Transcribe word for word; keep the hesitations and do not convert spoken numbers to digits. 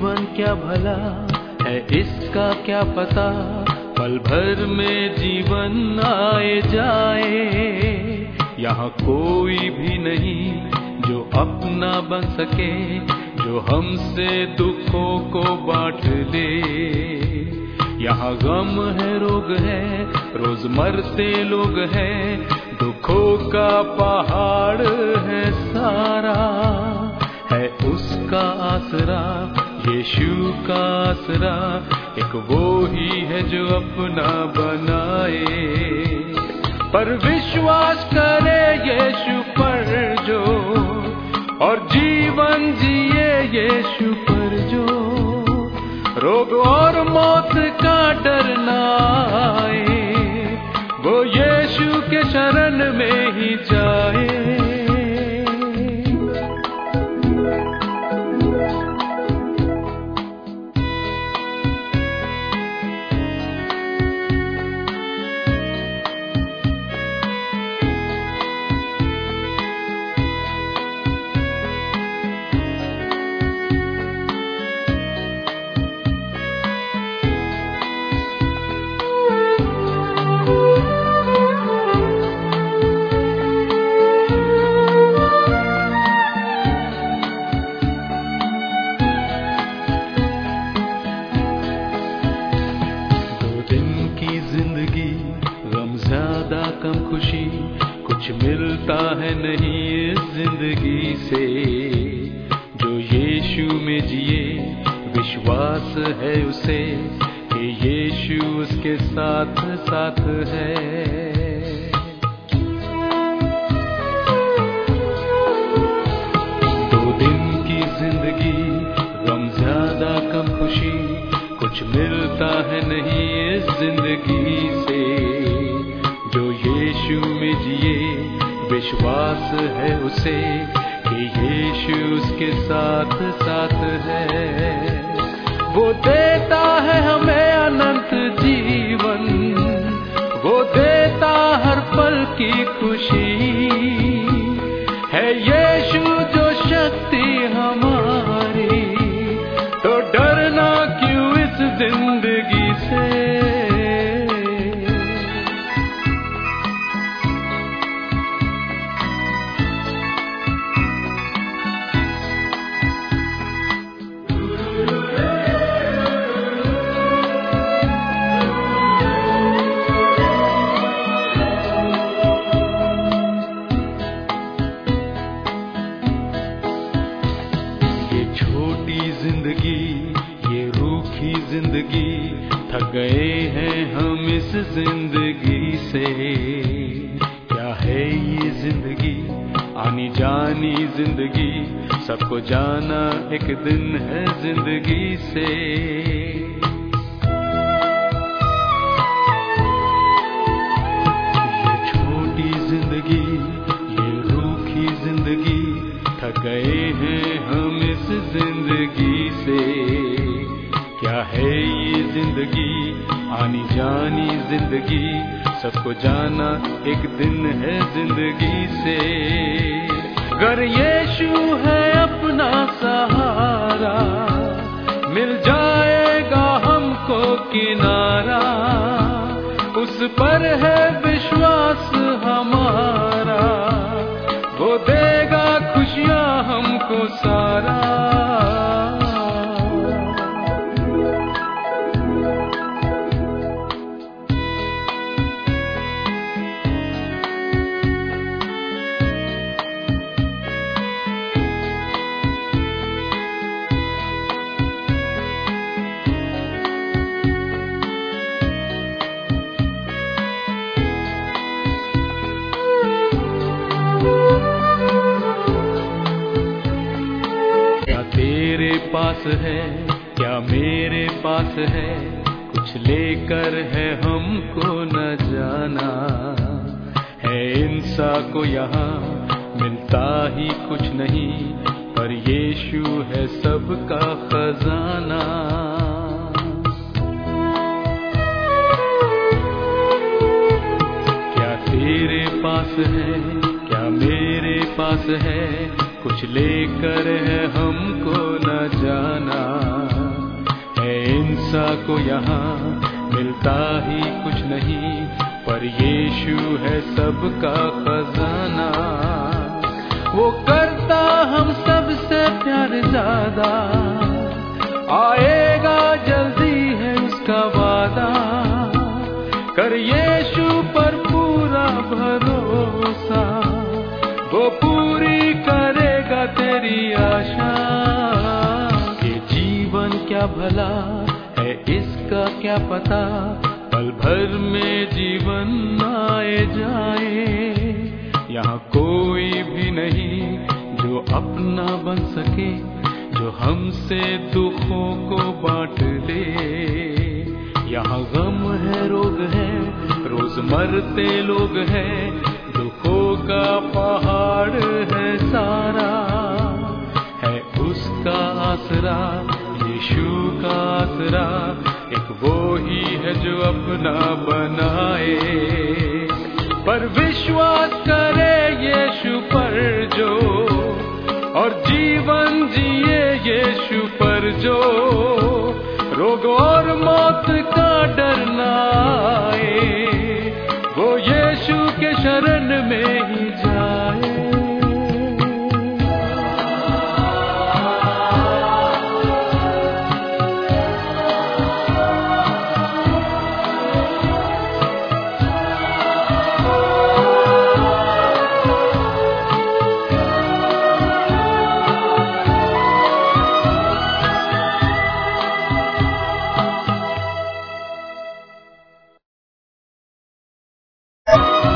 जीवन क्या भला है इसका क्या पता, पल भर में जीवन आए जाए। यहाँ कोई भी नहीं जो अपना बन सके, जो हमसे दुखों को बांट ले। यहाँ गम है, रोग है, रोज मरते लोग हैं, दुखों का पहाड़ है सारा। है उसका आसरा, यीशु का आसरा, एक वो ही है जो अपना बनाए। पर विश्वास करे यीशु पर जो, और जीवन जिए यीशु पर जो, रोग और मौत का डर ना आए, वो यीशु के शरण में ही जाए। कम खुशी कुछ मिलता है नहीं इस जिंदगी से, जो यीशु में जिए विश्वास है उसे कि यीशु उसके साथ साथ है। दो दिन की जिंदगी, गम ज्यादा कम खुशी कुछ मिलता है नहीं इस जिंदगी से, जो यीशु में जिए विश्वास है उसे कि यीशु उसके साथ साथ है। वो देता है हमें अनंत जीवन, वो देता हर पल की खुशी, है यीशु जो शक्ति हमारी, तो डरना क्यों इस जिंदगी से। जिंदगी ये रूखी जिंदगी, थक गए हैं हम इस जिंदगी से। क्या है ये जिंदगी, आनी जानी जिंदगी, सबको जाना एक दिन है जिंदगी से। ये छोटी जिंदगी, ये रूखी जिंदगी, थक गए हैं हम इस जिंदगी से। क्या है ये जिंदगी, आनी जानी जिंदगी, सबको जाना एक दिन है जिंदगी से। अगर यीशु है अपना सहारा, मिल जाएगा हमको किनारा, उस पर है विश्वास हमारा, वो देगा खुशियां हमको सारा। तेरे पास है क्या मेरे पास है, कुछ लेकर है हमको न जाना। है इंसान को यहाँ मिलता ही कुछ नहीं, पर यीशु है सबका खजाना। क्या तेरे पास है क्या मेरे पास है, कुछ लेकर है हमको न जाना। है इंसान को यहाँ मिलता ही कुछ नहीं, पर यीशु है सबका खजाना। वो करता हम सबसे प्यार ज्यादा, आएगा जल्दी है उसका वादा। कर यीशु पर पूरा भरोसा, वो पूरी करेगा तेरी आशा। ये जीवन क्या भला है, इसका क्या पता, पल भर में जीवन आए जाए। यहाँ कोई भी नहीं जो अपना बन सके, जो हमसे दुखों को बांट ले। यहाँ गम है, रोग है, रोज मरते लोग हैं, दुखों का पहाड़ है सारा। है उसका आसरा, यीशु का आसरा, एक वो ही है जो अपना बनाए। पर विश्वास करे यीशु पर जो, और जीवन जिए यीशु पर जो, रोग और मौत का डर न आए, वो यीशु के शरण में ही जाए। you